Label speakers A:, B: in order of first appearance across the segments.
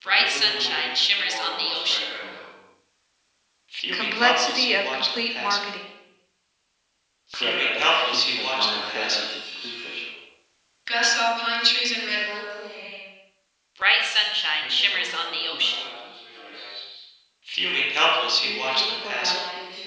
A: Bright sunshine shimmers on the ocean.
B: Fuming helpless,
C: Complexity
B: he
C: of
B: watched them
C: complete
B: passing.
C: marketing.
B: Fuming helpless, he watched them passing.
D: Gus saw pine trees and read.
A: Bright sunshine shimmers on the ocean.
B: Fuming helpless, he watched them passing.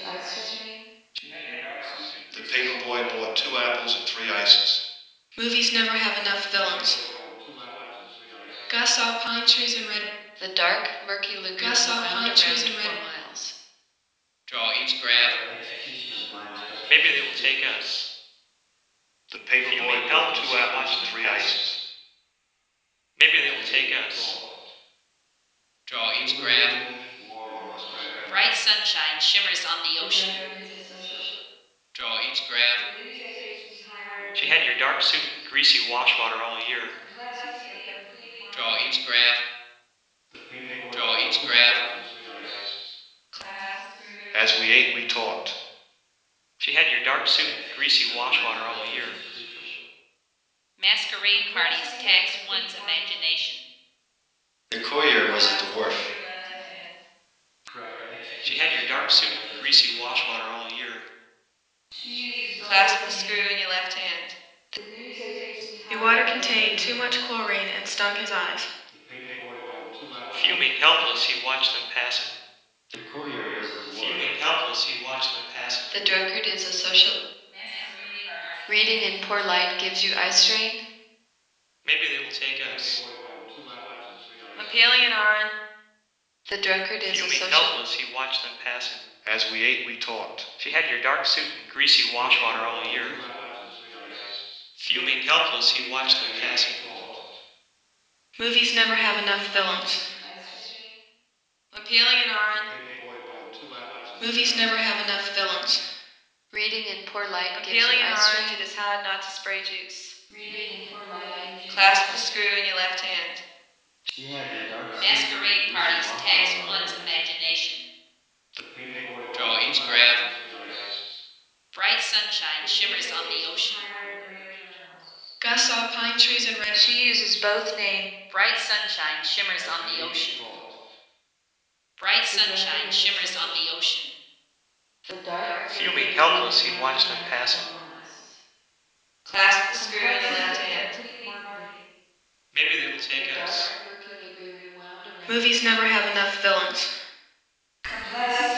E: The paper boy bought 2 apples and 3 ices.
D: Movies never have enough villains. Gus saw pine trees and read.
F: The dark, murky lagoon
D: Gus saw
F: wound
D: pine trees
F: around
D: and read.
F: 4 miles.
B: Draw each graph. Maybe they will take us.
E: The paper boy
B: Fuming
E: bought
B: helpless,
E: 2
B: he
E: apples
B: watched
E: and
B: them
E: 3
B: passing.
E: ices.
B: Maybe they will take us. Draw each graph.
A: Bright sunshine shimmers on the ocean.
B: Draw each graph. She had your dark suit and greasy wash water all year. Draw each graph. Draw each graph.
E: As we ate, we talked.
B: She had your dark suit and greasy wash water all year.
A: Masquerade parties tax one's imagination.
E: The courier was at the wharf.
B: She had your dark suit and greasy wash water all year.
F: Clasp the screw in your left hand.
D: The water contained too much chlorine and stung his eyes.
B: Fuming helpless, he watched them passing.
E: The courier was at the wharf.
B: Fuming helpless, he watched them passing.
F: The drunkard is a social. Reading in poor light gives you eye strain.
B: Maybe they will take us.
D: I'm peeling an orange.
F: The drunkard is a
B: Fuming
F: social.
B: helpless, he watched them passing.
E: As we ate, we talked.
B: She had your dark suit and greasy wash water all year. Fuming helpless, he watched them passing.
D: Movies never have enough villains. I'm peeling an orange. Movies never have enough villains.
F: Reading in poor light
D: I'm
F: gives you
D: peeling an
F: eye
D: orange.
F: strain.
D: It is hard not to spray juice.
F: Clasp the screw in your left hand.
A: Masquerade parties tax one's imagination.
B: Draw each graph.
A: Bright sunshine shimmers on the ocean.
D: Gus saw pine trees and read.
C: She uses both names.
A: Bright sunshine shimmers on the ocean. Bright sunshine shimmers on the ocean.
B: Fuming helpless, he watched them passing.
F: Clasp the screw in your left hand.
B: Maybe they will take
F: The
B: us.
F: dark, murky lagoon wound around.
D: Movies never have enough villains.